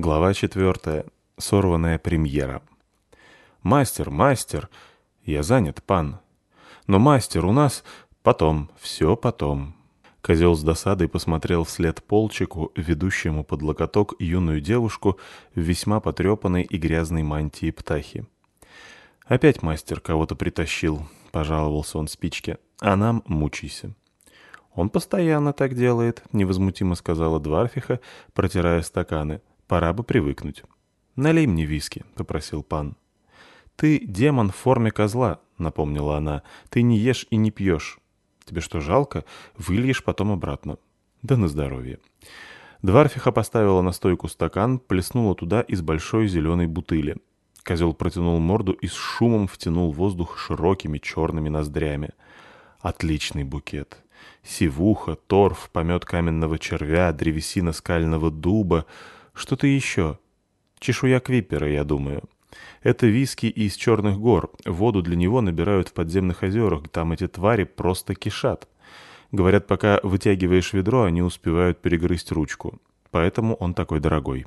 Глава 4. Сорванная премьера. «Мастер, мастер!» «Я занят, пан!» «Но, мастер, у нас...» «Потом, все потом!» Козел с досадой посмотрел вслед Полчику, ведущему под локоток юную девушку в весьма потрепанной и грязной мантии птахи. «Опять мастер кого-то притащил», — пожаловался он Спичке, — «а нам мучайся». «Он постоянно так делает», — невозмутимо сказала Дварфиха, протирая стаканы. «Пора бы привыкнуть». «Налей мне виски», — попросил пан. «Ты демон в форме козла», — напомнила она. «Ты не ешь и не пьешь. Тебе что, жалко? Выльешь потом обратно». «Да на здоровье». Дварфиха поставила на стойку стакан, плеснула туда из большой зеленой бутыли. Козел протянул морду и с шумом втянул воздух широкими черными ноздрями. Отличный букет. Сивуха, торф, помет каменного червя, древесина скального дуба. Что-то еще. Чешуя квипера, я думаю. Это виски из Черных гор. Воду для него набирают в подземных озерах. Там эти твари просто кишат. Говорят, пока вытягиваешь ведро, они успевают перегрызть ручку. Поэтому он такой дорогой.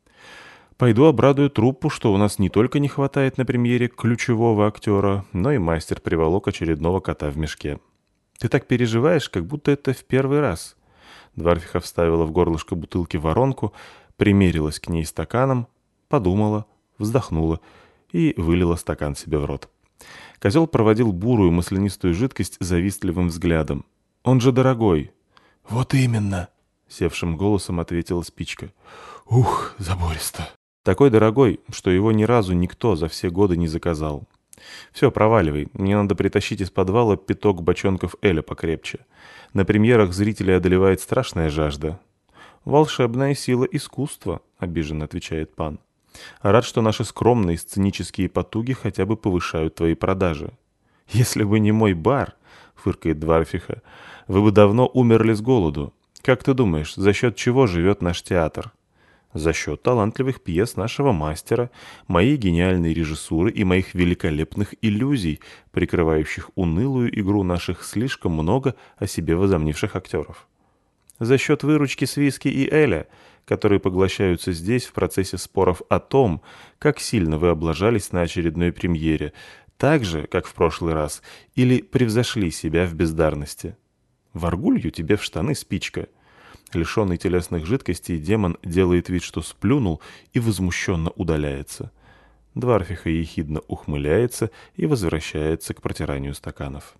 Пойду обрадую труппу, что у нас не только не хватает на премьере ключевого актера, но и мастер приволок очередного кота в мешке. Ты так переживаешь, как будто это в первый раз. Дварфиха вставила в горлышко бутылки воронку, примерилась к ней стаканом, подумала, вздохнула и вылила стакан себе в рот. Козел проводил бурую маслянистую жидкость завистливым взглядом. «Он же дорогой!» «Вот именно!» — севшим голосом ответила Спичка. «Ух, забористо!» «Такой дорогой, что его ни разу никто за все годы не заказал. Все, проваливай, мне надо притащить из подвала пяток бочонков эля покрепче. На премьерах зрителей одолевает страшная жажда». «Волшебная сила искусства», — обиженно отвечает пан. «Рад, что наши скромные сценические потуги хотя бы повышают твои продажи». «Если бы не мой бар», — фыркает Дварфиха, — «вы бы давно умерли с голоду. Как ты думаешь, за счет чего живет наш театр?» «За счет талантливых пьес нашего мастера, моей гениальной режиссуры и моих великолепных иллюзий, прикрывающих унылую игру наших слишком много о себе возомнивших актеров. За счет выручки с виски и эля, которые поглощаются здесь в процессе споров о том, как сильно вы облажались на очередной премьере, так же, как в прошлый раз, или превзошли себя в бездарности. Воргулью тебе в штаны, Спичка». Лишенный телесных жидкостей, демон делает вид, что сплюнул, и возмущенно удаляется. Дварфиха ехидно ухмыляется и возвращается к протиранию стаканов.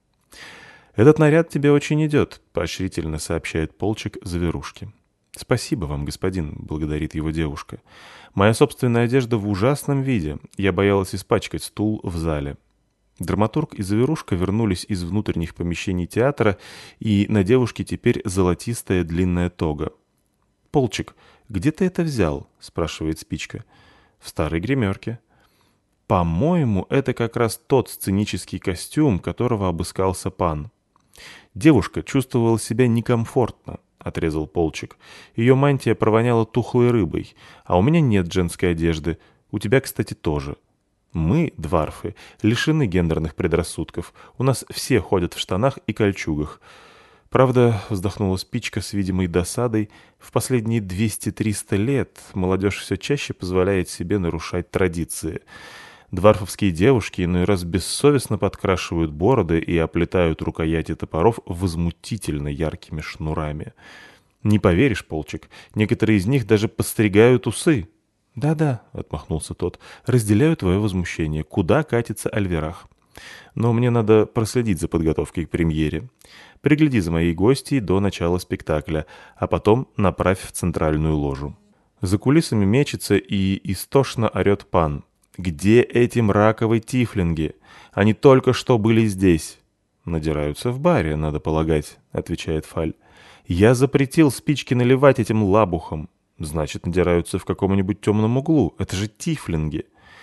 «Этот наряд тебе очень идет», — поощрительно сообщает Полчик Заверушке. «Спасибо вам, господин», — благодарит его девушка. «Моя собственная одежда в ужасном виде. Я боялась испачкать стул в зале». Драматург и Заверушка вернулись из внутренних помещений театра, и на девушке теперь золотистая длинная тога. «Полчик, где ты это взял?» — спрашивает Спичка. «В старой гримерке». «По-моему, это как раз тот сценический костюм, которого обыскался пан». «Девушка чувствовала себя некомфортно», — отрезал Полчик. «Ее мантия провоняла тухлой рыбой, а у меня нет женской одежды. У тебя, кстати, тоже». «Мы, дварфы, лишены гендерных предрассудков. У нас все ходят в штанах и кольчугах. Правда, — вздохнула Спичка с видимой досадой, — в последние 200-300 лет молодежь все чаще позволяет себе нарушать традиции. Дварфовские девушки иной раз бессовестно подкрашивают бороды и оплетают рукояти топоров возмутительно яркими шнурами. Не поверишь, Полчик, некоторые из них даже подстригают усы». «Да-да», — отмахнулся тот, — «разделяю твое возмущение. Куда катится Альверах? Но мне надо проследить за подготовкой к премьере. Пригляди за моей гостьей до начала спектакля, а потом направь в центральную ложу». За кулисами мечется и истошно орет пан. «Где эти мраковые тифлинги? Они только что были здесь». «Надираются в баре, надо полагать», — отвечает Фаль. «Я запретил Спичке наливать этим лабухом». «Значит, надираются в каком-нибудь темном углу. Это же тифлинги».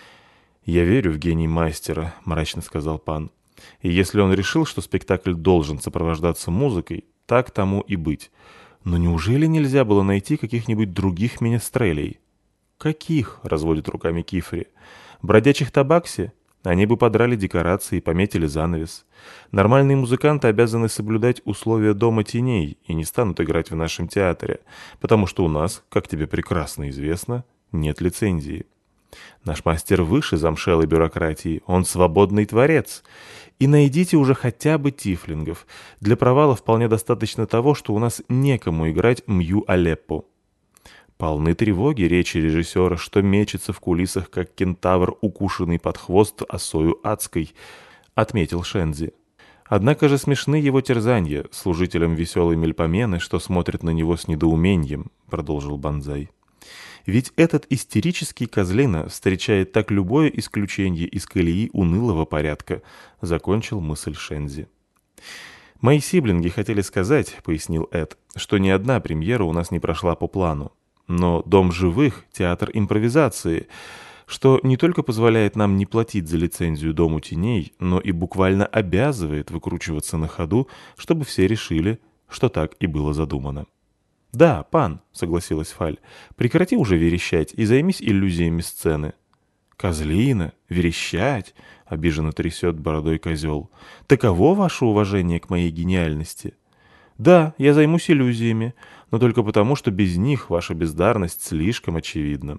«Я верю в гений мастера», — мрачно сказал пан. «И если он решил, что спектакль должен сопровождаться музыкой, так тому и быть. Но неужели нельзя было найти каких-нибудь других менестрелей?» «Каких?» — разводит руками Кифри. «Бродячих табакси? Они бы подрали декорации и пометили занавес. Нормальные музыканты обязаны соблюдать условия Дома теней и не станут играть в нашем театре, потому что у нас, как тебе прекрасно известно, нет лицензии. Наш мастер выше замшелой бюрократии, он свободный творец. И найдите уже хотя бы тифлингов. Для провала вполне достаточно того, что у нас некому играть Мью Алеппо. Полны тревоги речи режиссера, что мечется в кулисах, как кентавр, укушенный под хвост осою адской, отметил Шензи. Однако же смешны его терзанья служителям веселой мельпомены, что смотрят на него с недоумением, продолжил Банзай. Ведь этот истерический козлина встречает так любое исключение из колеи унылого порядка, закончил мысль Шензи. «Мои сиблинги хотели сказать, — пояснил Эд, — что ни одна премьера у нас не прошла по плану. Но Дом живых — театр импровизации, что не только позволяет нам не платить за лицензию Дому теней, но и буквально обязывает выкручиваться на ходу, чтобы все решили, что так и было задумано». «Да, пан», — согласилась Фаль, — «прекрати уже верещать и займись иллюзиями сцены». «Козлина? Верещать?» — обиженно трясет бородой козел. «Таково ваше уважение к моей гениальности?» «Да, я займусь иллюзиями, но только потому, что без них ваша бездарность слишком очевидна».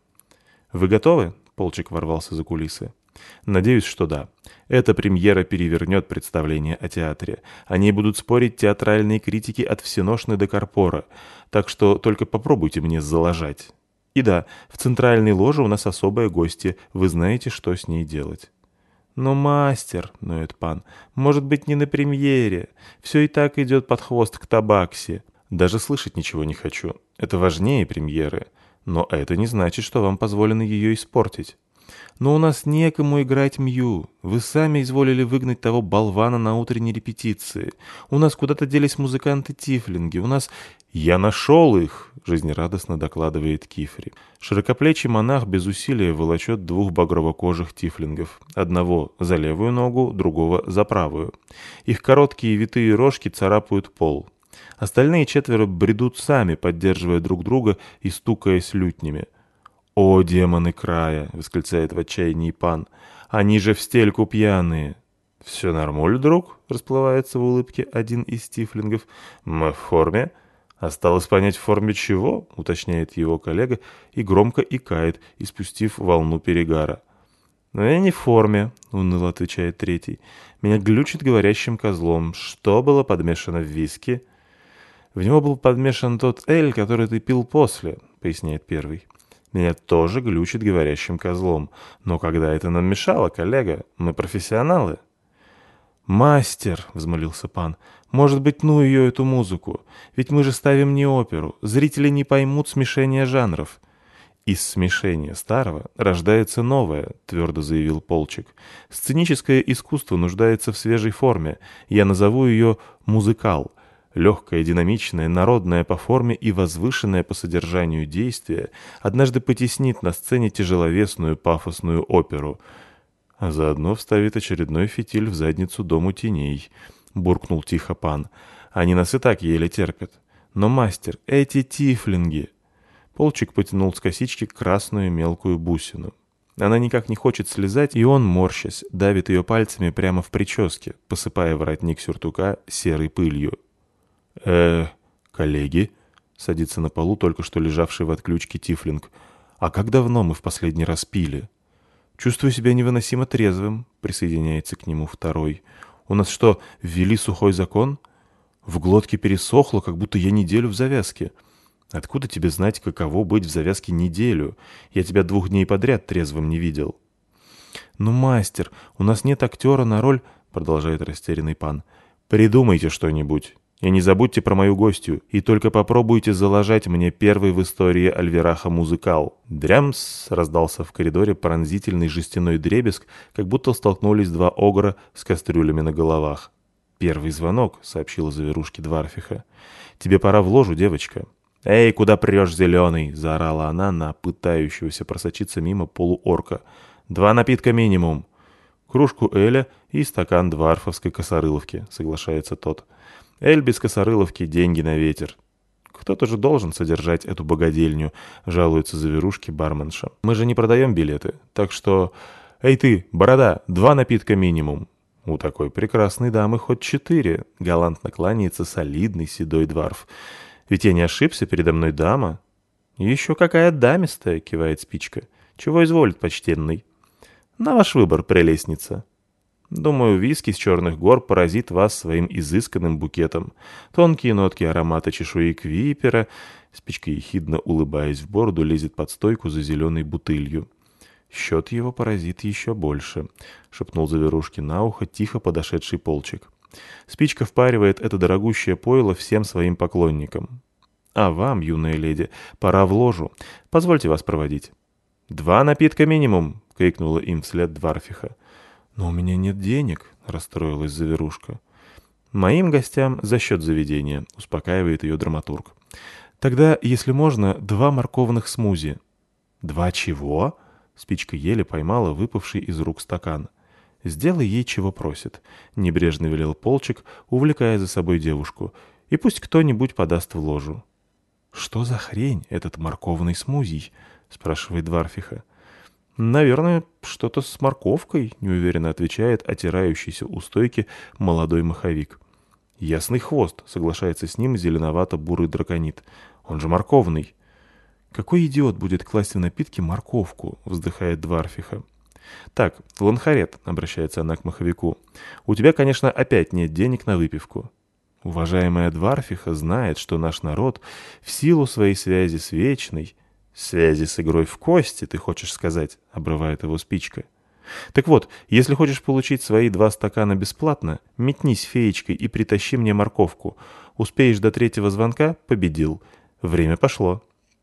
«Вы готовы?» — Полчик ворвался за кулисы. «Надеюсь, что да. Эта премьера перевернет представление о театре. О ней будут спорить театральные критики от всеношны до корпора, так что только попробуйте мне залажать. И да, в центральной ложе у нас особое гостье, вы знаете, что с ней делать». «Но, мастер, — ноет пан, — может быть, не на премьере. Все и так идет под хвост к табаксе. Даже слышать ничего не хочу. Это важнее премьеры. Но это не значит, что вам позволено ее испортить. Но у нас некому играть Мью. Вы сами изволили выгнать того болвана на утренней репетиции. У нас куда-то делись музыканты-тифлинги. У нас... «Я нашел их!» — жизнерадостно докладывает Кифри. Широкоплечий монах без усилия волочет двух багрово-кожих тифлингов. Одного за левую ногу, другого за правую. Их короткие витые рожки царапают пол. Остальные четверо бредут сами, поддерживая друг друга и стукаясь лютнями. «О, демоны края!» — восклицает в отчаянии пан. «Они же в стельку пьяные!» «Все нормуль, друг?» — расплывается в улыбке один из тифлингов. «Мы в форме?» «Осталось понять, в форме чего?» — уточняет его коллега и громко икает, испустив волну перегара. «Но я не в форме», — уныло отвечает третий. «Меня глючит говорящим козлом. Что было подмешано в виски?» «В него был подмешан тот эль, который ты пил после», — поясняет первый. «Меня тоже глючит говорящим козлом. Но когда это нам мешало, коллега? Мы профессионалы». «Мастер», — взмолился пан, — «может быть, ну ее, эту музыку? Ведь мы же ставим не оперу. Зрители не поймут смешения жанров». «Из смешения старого рождается новое», — твердо заявил Полчик. «Сценическое искусство нуждается в свежей форме. Я назову ее «музыкал». Легкое, динамичное, народное по форме и возвышенное по содержанию действия однажды потеснит на сцене тяжеловесную пафосную оперу, а заодно вставит очередной фитиль в задницу Дому теней», — буркнул тихо пан. «Они нас и так еле терпят. Но, мастер, эти тифлинги...» Полчик потянул с косички красную мелкую бусину. Она никак не хочет слезать, и он, морщась, давит ее пальцами прямо в прическе, посыпая воротник сюртука серой пылью. Коллеги?» — садится на полу только что лежавший в отключке тифлинг. «А как давно мы в последний раз пили?» «Чувствую себя невыносимо трезвым», — присоединяется к нему второй. «У нас что, ввели сухой закон? В глотке пересохло, как будто я неделю в завязке. Откуда тебе знать, каково быть в завязке неделю? Я тебя 2 дней подряд трезвым не видел». «Ну, мастер, у нас нет актера на роль», — продолжает растерянный пан. «Придумайте что-нибудь. И не забудьте про мою гостью, и только попробуйте залажать мне первый в истории Альвераха музыкал». «Дрямс!» — раздался в коридоре пронзительный жестяной дребезг, как будто столкнулись 2 огра с кастрюлями на головах. «Первый звонок», — сообщила завирушке Дварфиха. «Тебе пора в ложу, девочка». «Эй, куда прешь, зеленый?» — заорала она на пытающегося просочиться мимо полуорка. «2 напитка минимум». «Кружку эля и стакан дварфовской косорыловки», — соглашается тот. «Эль без косорыловки — деньги на ветер». «Кто-то же должен содержать эту богадельню», — жалуется завирушки барменша. «Мы же не продаем билеты, так что...» «Эй ты, борода, 2 напитка минимум!» «У такой прекрасной дамы хоть 4», — галантно кланяется солидный седой дварф. «Ведь я не ошибся, передо мной дама». «Еще какая дамистая», — кивает спичка. «Чего изволит, почтенный?» «На ваш выбор, прелестница». «Думаю, виски с черных гор поразит вас своим изысканным букетом. Тонкие нотки аромата чешуи квипера». Спичка, ехидно улыбаясь в бороду, лезет под стойку за зеленой бутылью. «Счет его поразит еще больше», — шепнул Заверушке на ухо тихо подошедший Полчик. Спичка впаривает это дорогущее пойло всем своим поклонникам. «А вам, юная леди, пора в ложу. Позвольте вас проводить». «2 напитка минимум!» — крикнула им вслед Дварфиха. «Но у меня нет денег», — расстроилась Заверушка. «Моим гостям за счет заведения», — успокаивает ее драматург. «Тогда, если можно, 2 морковных смузи». «2 чего?» — Спичка еле поймала выпавший из рук стакан. «Сделай ей, чего просит», — небрежно велел Полчик, увлекая за собой девушку, «и пусть кто-нибудь подаст в ложу». «Что за хрень этот морковный смузи?» — спрашивает Дварфиха. «Наверное, что-то с морковкой», — неуверенно отвечает отирающийся у стойки молодой маховик. «Ясный хвост», — соглашается с ним зеленовато-бурый драконит. «Он же морковный». «Какой идиот будет класть в напитки морковку?» — вздыхает Дварфиха. «Так, Ланхарет», — обращается она к маховику, — «у тебя, конечно, опять нет денег на выпивку». Уважаемая Дварфиха знает, что наш народ в силу своей связи с Вечной... «Связи с игрой в кости, ты хочешь сказать?» — обрывает его спичка. «Так вот, если хочешь получить свои 2 стакана бесплатно, метнись феечкой и притащи мне морковку. Успеешь до 3-го звонка — победил. Время пошло».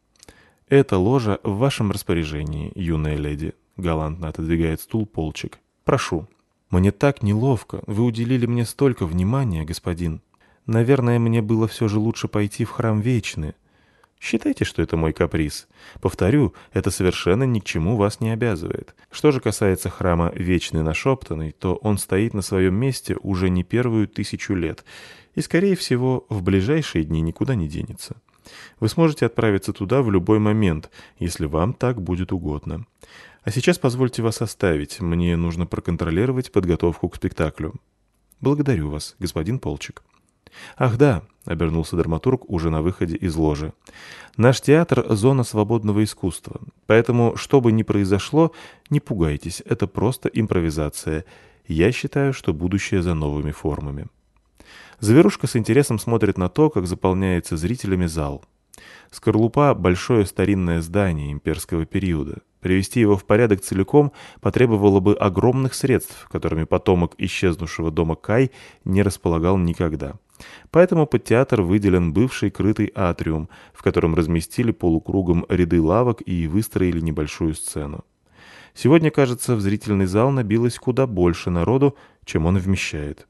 «Эта ложа в вашем распоряжении, юная леди», — галантно отодвигает стул Полчик. «Прошу». «Мне так неловко. Вы уделили мне столько внимания, господин. Наверное, мне было все же лучше пойти в храм Вечны». Считайте, что это мой каприз. Повторю, это совершенно ни к чему вас не обязывает. Что же касается храма Вечный Нашептанный, то он стоит на своем месте уже не первую 1000 лет и, скорее всего, в ближайшие дни никуда не денется. Вы сможете отправиться туда в любой момент, если вам так будет угодно. А сейчас позвольте вас оставить, мне нужно проконтролировать подготовку к спектаклю. Благодарю вас, господин Полчик. «Ах да», — обернулся драматург уже на выходе из ложи, — «наш театр — зона свободного искусства, поэтому, что бы ни произошло, не пугайтесь, это просто импровизация. Я считаю, что будущее за новыми формами». Заверушка с интересом смотрит на то, как заполняется зрителями зал. Скорлупа — большое старинное здание имперского периода. Привести его в порядок целиком потребовало бы огромных средств, которыми потомок исчезнувшего дома Кай не располагал никогда. Поэтому под театр выделен бывший крытый атриум, в котором разместили полукругом ряды лавок и выстроили небольшую сцену. Сегодня, кажется, в зрительный зал набилось куда больше народу, чем он вмещает.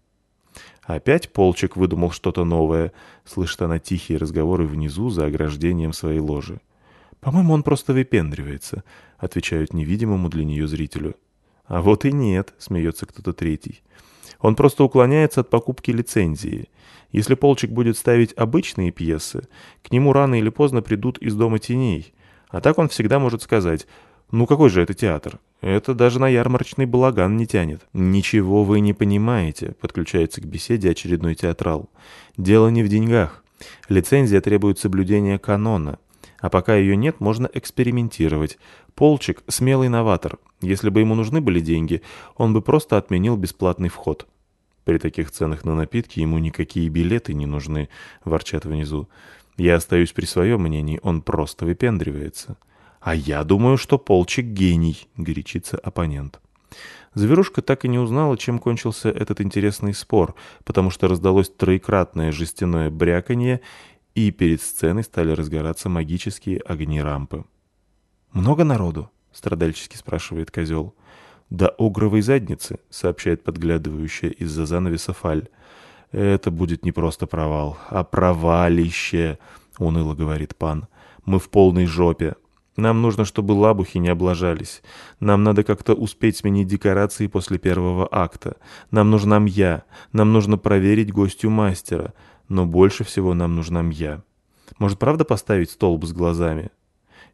Опять Полчик выдумал что-то новое, слышит она тихие разговоры внизу за ограждением своей ложи. «По-моему, он просто выпендривается», — отвечают невидимому для нее зрителю. «А вот и нет», — смеется кто-то третий. «Он просто уклоняется от покупки лицензии. Если Полчик будет ставить обычные пьесы, к нему рано или поздно придут из Дома теней. А так он всегда может сказать: «Ну какой же это театр? Это даже на ярмарочный балаган не тянет». «Ничего вы не понимаете», — подключается к беседе очередной театрал. «Дело не в деньгах. Лицензия требует соблюдения канона. А пока ее нет, можно экспериментировать. Полчик — смелый новатор. Если бы ему нужны были деньги, он бы просто отменил бесплатный вход». «При таких ценах на напитки ему никакие билеты не нужны», — ворчат внизу. «Я остаюсь при своем мнении, он просто выпендривается». «А я думаю, что Полчик гений», — горячится оппонент. Заверушка так и не узнала, чем кончился этот интересный спор, потому что раздалось троекратное жестяное бряканье, и перед сценой стали разгораться магические огни рампы. «Много народу?» — страдальчески спрашивает козел. «До огровой задницы», — сообщает подглядывающая из-за занавеса Фаль. «Это будет не просто провал, а провалище», — уныло говорит пан. «Мы в полной жопе. Нам нужно, чтобы лабухи не облажались. Нам надо как-то успеть сменить декорации после первого акта. Нам нужна Мья. Нам нужно проверить гостью мастера. Но больше всего нам нужна Мья. Может, правда поставить столб с глазами?»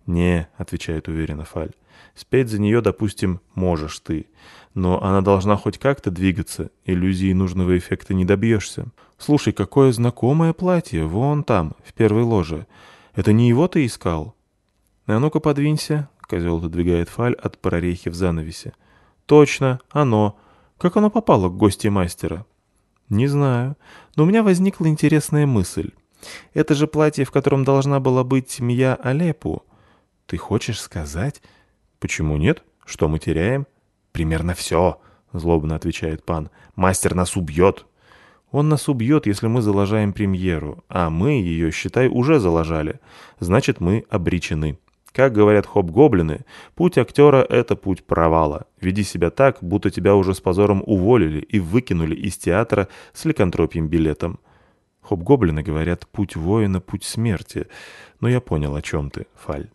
«Не», — отвечает уверенно Фаль. «Спеть за нее, допустим, можешь ты. Но она должна хоть как-то двигаться, иллюзии нужного эффекта не добьешься. Слушай, какое знакомое платье, вон там, в первой ложе. Это не его ты искал?» «А ну-ка подвинься», — козел отодвигает Фаль от прорехи в занавесе. «Точно, оно. Как оно попало к гости мастера?» «Не знаю, но у меня возникла интересная мысль. Это же платье, в котором должна была быть Мия Алепу. Ты хочешь сказать...» «Почему нет? Что мы теряем?» «Примерно все», — злобно отвечает пан. «Мастер нас убьет». «Он нас убьет, если мы залажаем премьеру, а мы ее, считай, уже залажали. Значит, мы обречены. Как говорят хоб-гоблины, путь актера — это путь провала. Веди себя так, будто тебя уже с позором уволили и выкинули из театра с ликантропием билетом». Хоб-гоблины говорят «путь воина, путь смерти». Но я понял, о чем ты, Фаль.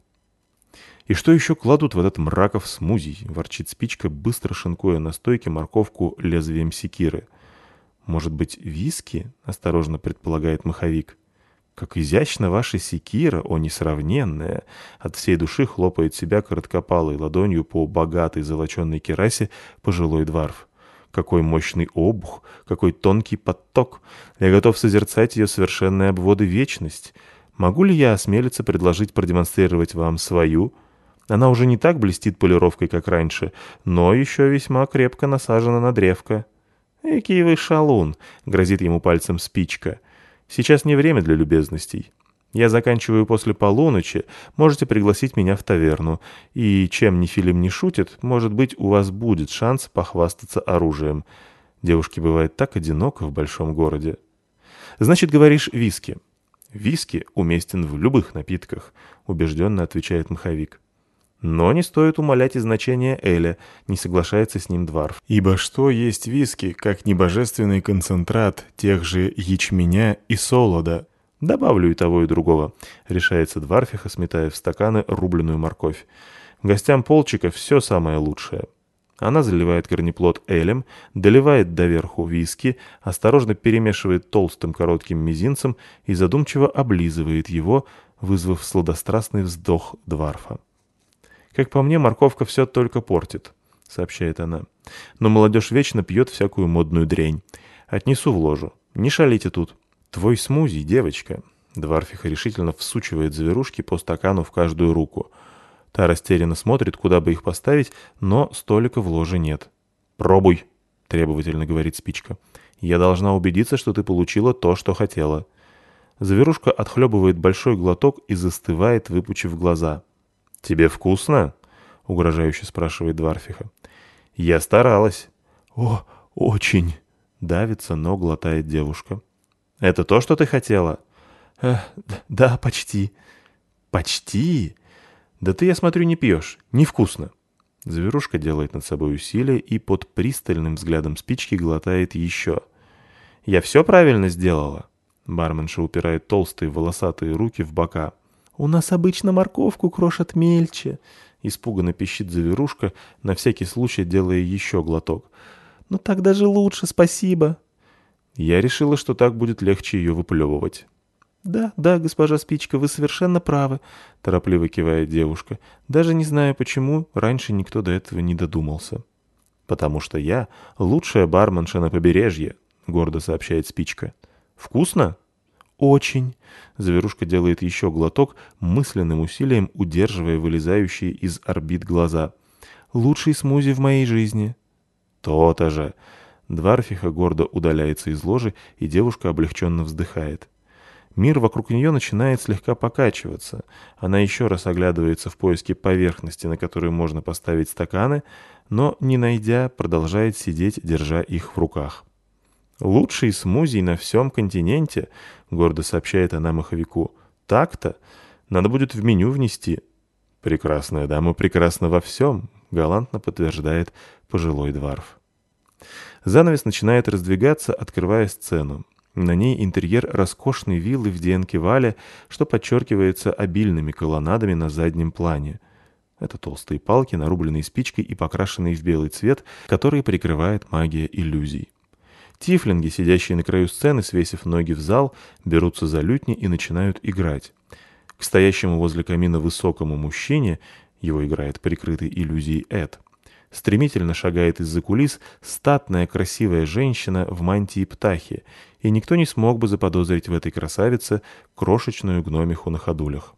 «И что еще кладут в этот мраков смузи?» — ворчит Спичка, быстро шинкуя на стойке морковку лезвием секиры. «Может быть, виски?» — осторожно предполагает маховик. «Как изящна ваша секира, о несравненная!» От всей души хлопает себя короткопалой ладонью по богатой золоченой керасе пожилой дварф. «Какой мощный обух, какой тонкий подток! Я готов созерцать ее совершенные обводы вечность. Могу ли я осмелиться предложить продемонстрировать вам свою?» Она уже не так блестит полировкой, как раньше, но еще весьма крепко насажена на древко. «Экий вы шалун!» — грозит ему пальцем Спичка. «Сейчас не время для любезностей. Я заканчиваю после полуночи, можете пригласить меня в таверну, и чем Нефилим не шутит, может быть, у вас будет шанс похвастаться оружием. Девушке бывает так одиноко в большом городе». «Значит, говоришь, виски?» «Виски уместен в любых напитках», — убежденно отвечает маховик. «Но не стоит умалять и значение эля», — не соглашается с ним дварф. «Ибо что есть виски, как небожественный концентрат тех же ячменя и солода?» «Добавлю и того, и другого», — решается дварфиха, сметая в стаканы рубленую морковь. «Гостям полчика все самое лучшее». Она заливает корнеплод элем, доливает доверху виски, осторожно перемешивает толстым коротким мизинцем и задумчиво облизывает его, вызвав сладострастный вздох дварфа. «Как по мне, морковка все только портит», — сообщает она. «Но молодежь вечно пьет всякую модную дрянь. Отнесу в ложу. Не шалите тут». «Твой смузи, девочка». Дварфиха решительно всучивает зверушки по стакану в каждую руку. Та растерянно смотрит, куда бы их поставить, но столика в ложе нет. «Пробуй», — требовательно говорит Спичка. «Я должна убедиться, что ты получила то, что хотела». Зверушка отхлебывает большой глоток и застывает, выпучив глаза. «Тебе вкусно?» — угрожающе спрашивает дварфиха. «Я старалась». «О, очень!» — давится, но глотает девушка. «Это то, что ты хотела?» «Да, почти». «Почти? Да ты, я смотрю, не пьешь. Невкусно». Зверушка делает над собой усилие и под пристальным взглядом Спички глотает еще. «Я все правильно сделала?» Барменша упирает толстые волосатые руки в бока. «У нас обычно морковку крошат мельче», — испуганно пищит зверушка, на всякий случай делая еще глоток. «Ну так даже лучше, спасибо». Я решила, что так будет легче ее выплевывать. «Да, госпожа Спичка, вы совершенно правы», — торопливо кивает девушка. «Даже не знаю, почему раньше никто до этого не додумался». «Потому что я лучшая барменша на побережье», — гордо сообщает Спичка. «Вкусно?» «Очень». Зверушка делает еще глоток, мысленным усилием удерживая вылезающие из орбит глаза. «Лучший смузи в моей жизни». «То-то же». Дварфиха гордо удаляется из ложи, и девушка облегченно вздыхает. Мир вокруг нее начинает слегка покачиваться. Она еще раз оглядывается в поиске поверхности, на которую можно поставить стаканы, но, не найдя, продолжает сидеть, держа их в руках. «Лучший смузи на всем континенте», — гордо сообщает она маховику. «Так-то? Надо будет в меню внести». «Прекрасная дама прекрасна во всем», — галантно подтверждает пожилой дварф. Занавес начинает раздвигаться, открывая сцену. На ней интерьер роскошной виллы в Диенкевале, что подчеркивается обильными колоннадами на заднем плане. Это толстые палки, нарубленные спичкой и покрашенные в белый цвет, которые прикрывает магия иллюзий. Тифлинги, сидящие на краю сцены, свесив ноги в зал, берутся за лютни и начинают играть. К стоящему возле камина высокому мужчине, его играет прикрытый иллюзией Эд, стремительно шагает из-за кулис статная красивая женщина в мантии птахи, и никто не смог бы заподозрить в этой красавице крошечную гномиху на ходулях.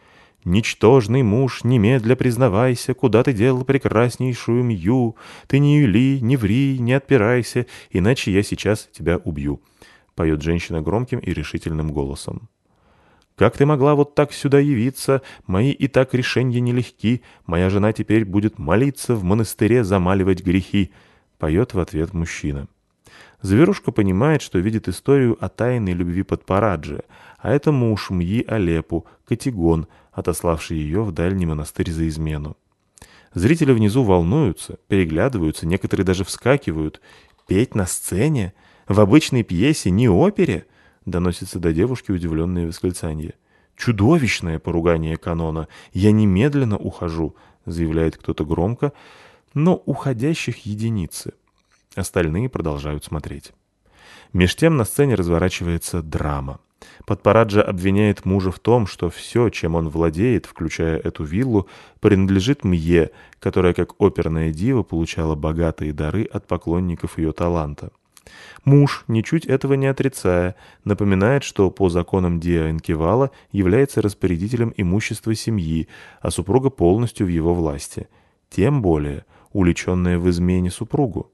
«Ничтожный муж, немедля признавайся, куда ты делал прекраснейшую Мью. Ты не юли, не ври, не отпирайся, иначе я сейчас тебя убью», — поет женщина громким и решительным голосом. «Как ты могла вот так сюда явиться? Мои и так решения нелегки. Моя жена теперь будет молиться в монастыре, замаливать грехи», — поет в ответ мужчина. Зверушка понимает, что видит историю о тайной любви Подпараджи, а это муж Мьи Алепу, Катигон, отославший ее в дальний монастырь за измену. Зрители внизу волнуются, переглядываются, некоторые даже вскакивают. «Петь на сцене? В обычной пьесе, не опере?» — доносится до девушки удивленные восклицания. «Чудовищное поругание канона! Я немедленно ухожу!» — заявляет кто-то громко, но уходящих единицы. Остальные продолжают смотреть. Меж тем на сцене разворачивается драма. Подпараджа обвиняет мужа в том, что все, чем он владеет, включая эту виллу, принадлежит Мье, которая как оперная дива получала богатые дары от поклонников ее таланта. Муж, ничуть этого не отрицая, напоминает, что по законам Диа Энкивала является распорядителем имущества семьи, а супруга полностью в его власти. Тем более уличенная в измене супругу.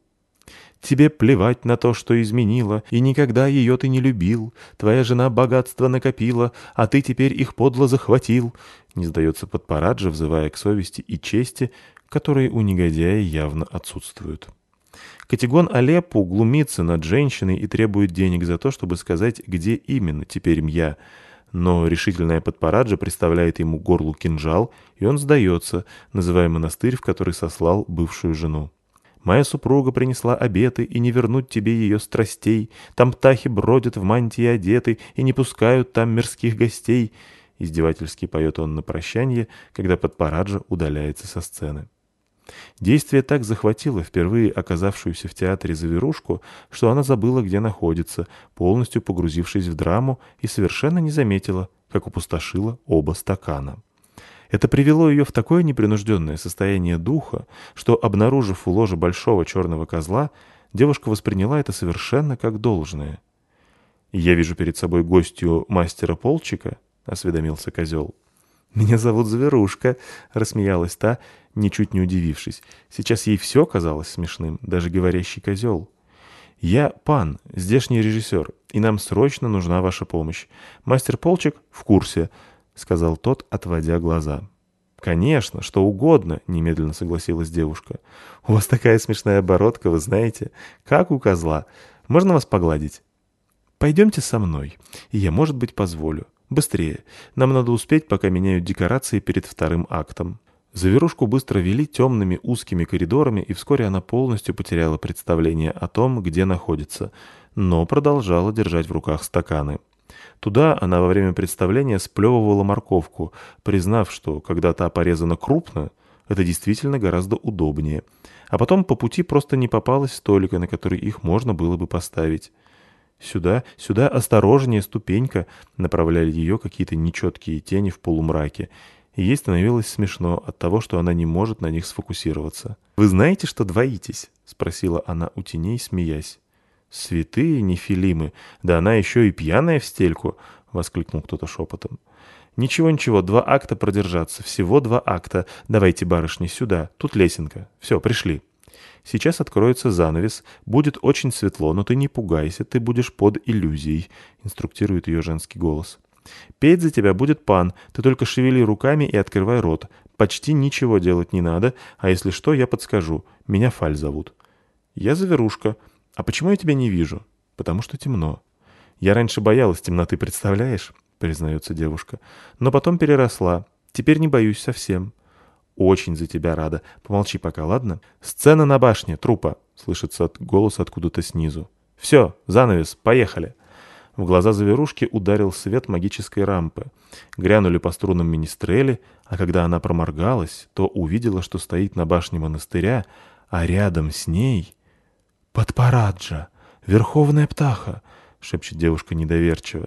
«Тебе плевать на то, что изменила, и никогда ее ты не любил. Твоя жена богатство накопила, а ты теперь их подло захватил», — не сдается Подпараджа, взывая к совести и чести, которые у негодяя явно отсутствуют. Катигон Алеппу глумится над женщиной и требует денег за то, чтобы сказать, где именно теперь Мья. Но решительная Подпараджа приставляет ему к горлу кинжал, и он сдается, называя монастырь, в который сослал бывшую жену. «Моя супруга принесла обеты, и не вернуть тебе ее страстей. Там птахи бродят в мантии одеты, и не пускают там мирских гостей», — издевательски поет он на прощанье, когда Подпараджа удаляется со сцены. Действие так захватило впервые оказавшуюся в театре Зверушку, что она забыла, где находится, полностью погрузившись в драму, и совершенно не заметила, как опустошила оба стакана. Это привело ее в такое непринужденное состояние духа, что, обнаружив у ложа большого черного козла, девушка восприняла это совершенно как должное. «Я вижу перед собой гостью мастера Полчика», — осведомился козел. «Меня зовут Зверушка», — рассмеялась та, ничуть не удивившись. Сейчас ей все казалось смешным, даже говорящий козел. «Я Пан, здешний режиссер, и нам срочно нужна ваша помощь. Мастер Полчик в курсе», — сказал тот, отводя глаза. «Конечно, что угодно», — немедленно согласилась девушка. «У вас такая смешная оборотка, вы знаете, как у козла. Можно вас погладить?» «Пойдемте со мной, и я, может быть, позволю. Быстрее. Нам надо успеть, пока меняют декорации перед вторым актом». Зверушку быстро вели темными узкими коридорами, и вскоре она полностью потеряла представление о том, где находится, но продолжала держать в руках стаканы. Туда она во время представления сплевывала морковку, признав, что когда та порезана крупно, это действительно гораздо удобнее. А потом по пути просто не попалось столика, на который их можно было бы поставить. «Сюда, сюда, осторожнее, ступенька!» направляли ее какие-то нечеткие тени в полумраке. И ей становилось смешно от того, что она не может на них сфокусироваться. «Вы знаете, что двоитесь?» — спросила она у теней, смеясь. «Святые нефилимы! Да она еще и пьяная в стельку!» — воскликнул кто-то шепотом. «Ничего-ничего, 2 акта продержаться, всего 2 акта. Давайте, барышни, сюда, тут лесенка. Все, пришли. Сейчас откроется занавес, будет очень светло, но ты не пугайся, ты будешь под иллюзией», — инструктирует ее женский голос. «Петь за тебя будет Пан, ты только шевели руками и открывай рот. Почти ничего делать не надо, а если что, я подскажу. Меня Фаль зовут». «Я Зверушка. А почему я тебя не вижу?» «Потому что темно». «Я раньше боялась темноты, представляешь?» — признается девушка. «Но потом переросла. Теперь не боюсь совсем». «Очень за тебя рада. Помолчи пока, ладно?» «Сцена на башне, трупа», — слышится голос откуда-то снизу. «Все, занавес, поехали». В глаза Зверушки ударил свет магической рампы. Грянули по струнам министрели, а когда она проморгалась, то увидела, что стоит на башне монастыря, а рядом с ней... «Подпараджа! Верховная птаха!» — шепчет девушка недоверчиво.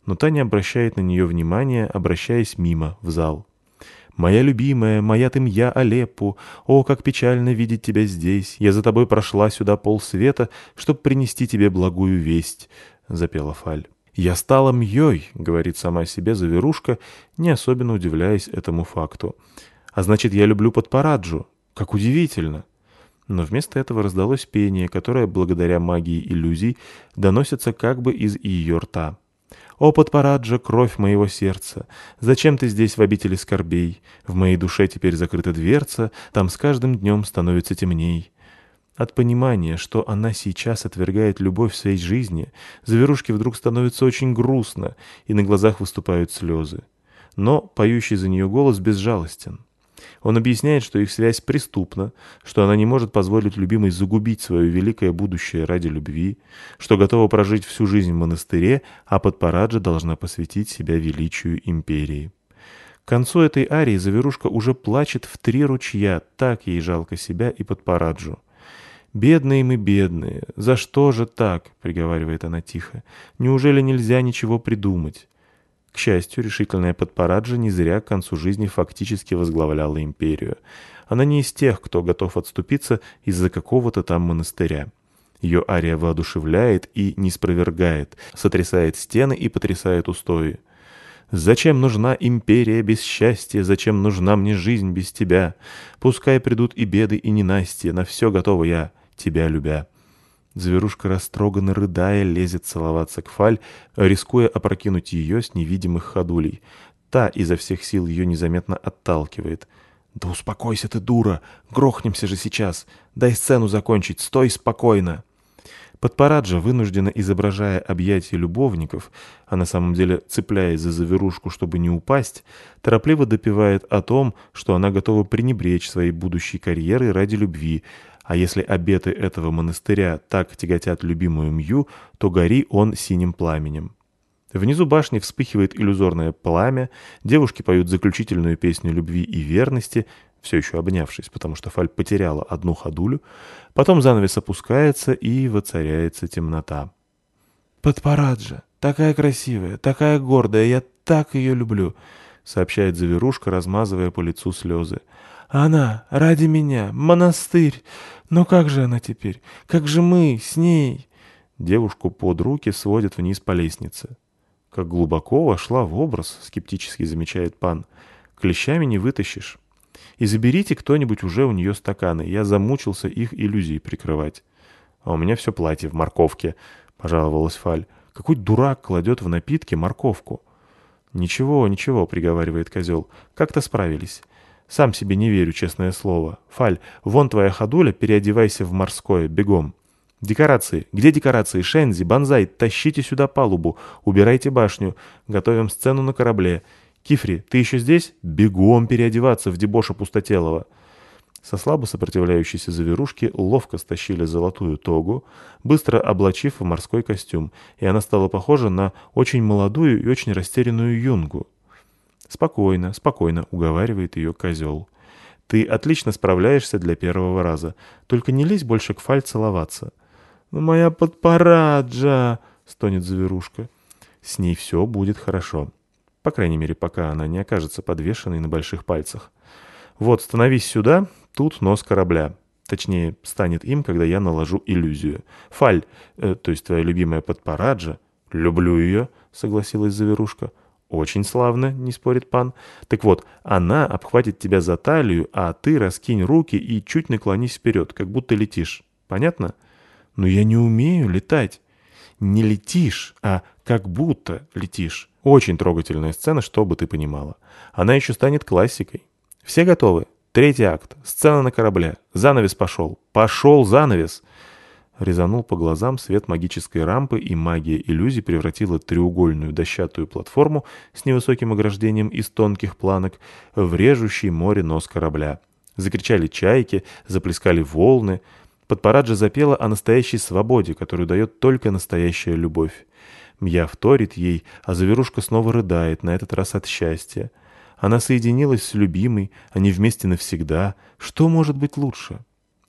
но та не обращает на нее внимания, обращаясь мимо, в зал. «Моя любимая, моя ты мья Алеппо, о, как печально видеть тебя здесь! Я за тобой прошла сюда полсвета, чтоб принести тебе благую весть», — запела Фаль. «Я стала мьей», — говорит сама себе Заверушка, не особенно удивляясь этому факту. «А значит, я люблю Подпараджу. Как удивительно!» Но вместо этого раздалось пение, которое, благодаря магии иллюзий, доносится как бы из ее рта. «О, Подпараджа, кровь моего сердца! Зачем ты здесь в обители скорбей? В моей душе теперь закрыта дверца, там с каждым днем становится темней». От понимания, что она сейчас отвергает любовь в своей жизни, Заверушке вдруг становится очень грустно, и на глазах выступают слезы. Но поющий за нее голос безжалостен. Он объясняет, что их связь преступна, что она не может позволить любимой загубить свое великое будущее ради любви, что готова прожить всю жизнь в монастыре, а Подпараджа должна посвятить себя величию империи. К концу этой арии Заверушка уже плачет в 3 ручья, так ей жалко себя и Подпараджу. «Бедные мы, бедные! За что же так?» — приговаривает она тихо. «Неужели нельзя ничего придумать?» К счастью, решительная Подпараджа не зря к концу жизни фактически возглавляла империю. Она не из тех, кто готов отступиться из-за какого-то там монастыря. Ее ария воодушевляет и не спровергает, сотрясает стены и потрясает устои. «Зачем нужна империя без счастья? Зачем нужна мне жизнь без тебя? Пускай придут и беды, и ненастья, на все готова я, тебя любя». Заверушка, растроганно рыдая, лезет целоваться к Фаль, рискуя опрокинуть ее с невидимых ходулей. Та изо всех сил ее незаметно отталкивает. «Да успокойся ты, дура! Грохнемся же сейчас! Дай сцену закончить! Стой спокойно!» Подпараджа, вынужденно изображая объятия любовников, а на самом деле цепляясь за Заверушку, чтобы не упасть, торопливо допевает о том, что она готова пренебречь своей будущей карьерой ради любви, а если обеты этого монастыря так тяготят любимую Мью, то гори он синим пламенем. Внизу башни вспыхивает иллюзорное пламя, девушки поют заключительную песню любви и верности, все еще обнявшись, потому что Фаль потеряла одну ходулю, потом занавес опускается и воцаряется темнота. «Подпараджа, такая красивая, такая гордая, я так ее люблю», — сообщает Заверушка, размазывая по лицу слезы. «Она ради меня, монастырь! Но как же она теперь? Как же мы с ней?» Девушку под руки сводят вниз по лестнице. «Как глубоко вошла в образ», — скептически замечает пан. «Клещами не вытащишь. И заберите кто-нибудь уже у нее стаканы, я замучился их иллюзией прикрывать». «А у меня все платье в морковке», — пожаловалась Фаль. «Какой дурак кладет в напитки морковку?» «Ничего, ничего», — приговаривает козел, — «как-то справились». «Сам себе не верю, честное слово. Фаль, вон твоя ходуля, переодевайся в морское, бегом». «Декорации! Где декорации? Шензи, Банзай, тащите сюда палубу, убирайте башню, готовим сцену на корабле. Кифри, ты еще здесь? Бегом переодеваться в дебоша пустотелого». Со слабо сопротивляющейся Заверушки ловко стащили золотую тогу, быстро облачив в морской костюм, и она стала похожа на очень молодую и очень растерянную юнгу. «Спокойно, спокойно», — уговаривает ее козел. «Ты отлично справляешься для первого раза. Только не лезь больше к Фаль целоваться». «Ну, моя Подпараджа!» — стонет Заверушка. «С ней все будет хорошо. По крайней мере, пока она не окажется подвешенной на больших пальцах. Вот, становись сюда, тут нос корабля. Точнее, станет им, когда я наложу иллюзию. Фаль, то есть твоя любимая Подпараджа». «Люблю ее», — согласилась Заверушка. «Очень славно», — не спорит пан. «Так вот, она обхватит тебя за талию, а ты раскинь руки и чуть наклонись вперед, как будто летишь. Понятно?» «Но я не умею летать». «Не летишь, а как будто летишь». Очень трогательная сцена, чтобы ты понимала. Она еще станет классикой. Все готовы? 3-й акт. Сцена на корабле. Занавес пошел. Пошел занавес. Резанул по глазам свет магической рампы, и магия иллюзий превратила треугольную дощатую платформу с невысоким ограждением из тонких планок в режущий море нос корабля. Закричали чайки, заплескали волны. Подпараджа запела о настоящей свободе, которую дает только настоящая любовь. Мья вторит ей, а Заверушка снова рыдает, на этот раз от счастья. Она соединилась с любимой, они вместе навсегда. Что может быть лучше?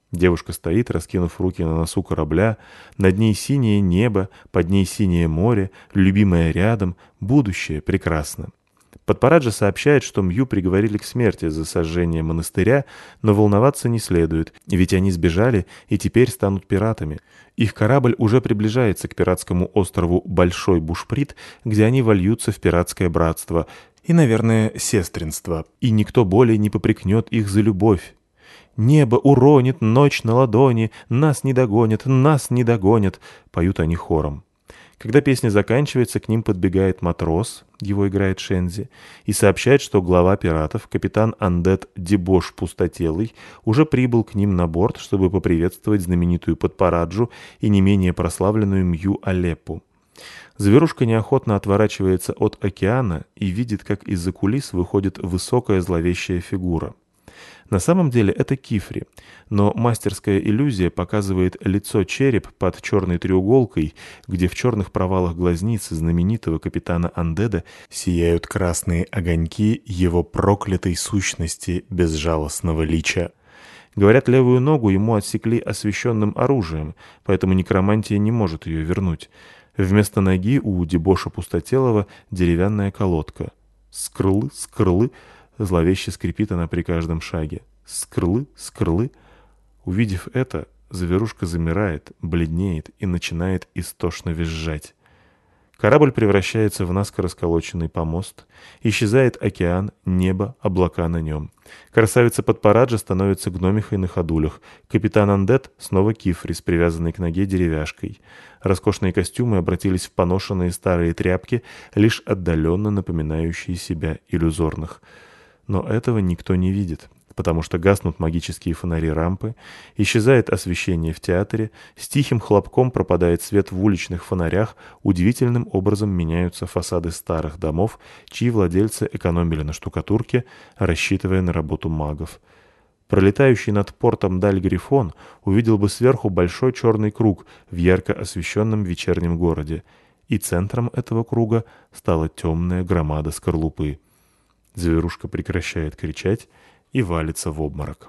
Девушка стоит, раскинув руки на носу корабля, над ней синее небо, под ней синее море, любимое рядом, будущее прекрасно. Подпараджа сообщает, что Мью приговорили к смерти за сожжение монастыря, но волноваться не следует, ведь они сбежали и теперь станут пиратами. Их корабль уже приближается к пиратскому острову Большой Бушприт, где они вольются в пиратское братство и, наверное, сестринство, и никто более не попрекнет их за любовь. «Небо уронит ночь на ладони, нас не догонят, нас не догонят», — поют они хором. Когда песня заканчивается, к ним подбегает матрос, его играет Шензи, и сообщает, что глава пиратов, капитан Андет Дебош Пустотелый, уже прибыл к ним на борт, чтобы поприветствовать знаменитую Подпараджу и не менее прославленную Мью Алеппу. Зверушка неохотно отворачивается от океана и видит, как из-за кулис выходит высокая зловещая фигура. На самом деле это Кифри, но мастерская иллюзия показывает лицо-череп под черной треуголкой, где в черных провалах глазниц знаменитого капитана Андеда сияют красные огоньки его проклятой сущности безжалостного лича. Говорят, левую ногу ему отсекли освященным оружием, поэтому некромантия не может ее вернуть. Вместо ноги у Дебоша Пустотелого деревянная колодка. Скрлы, скрлы. Зловеще скрипит она при каждом шаге. Скрлы, скрлы. Увидев это, зверушка замирает, бледнеет и начинает истошно визжать. Корабль превращается в наскоро сколоченный помост. Исчезает океан, небо, облака на нем. Красавица Подпараджа становится гномихой на ходулях. Капитан Андет снова Кифри с привязанной к ноге деревяшкой. Роскошные костюмы обратились в поношенные старые тряпки, лишь отдаленно напоминающие себя иллюзорных. Но этого никто не видит, потому что гаснут магические фонари рампы, исчезает освещение в театре, с тихим хлопком пропадает свет в уличных фонарях, удивительным образом меняются фасады старых домов, чьи владельцы экономили на штукатурке, рассчитывая на работу магов. Пролетающий над портом даль Грифон увидел бы сверху большой черный круг в ярко освещенном вечернем городе, и центром этого круга стала темная громада скорлупы. Зверушка прекращает кричать и валится в обморок.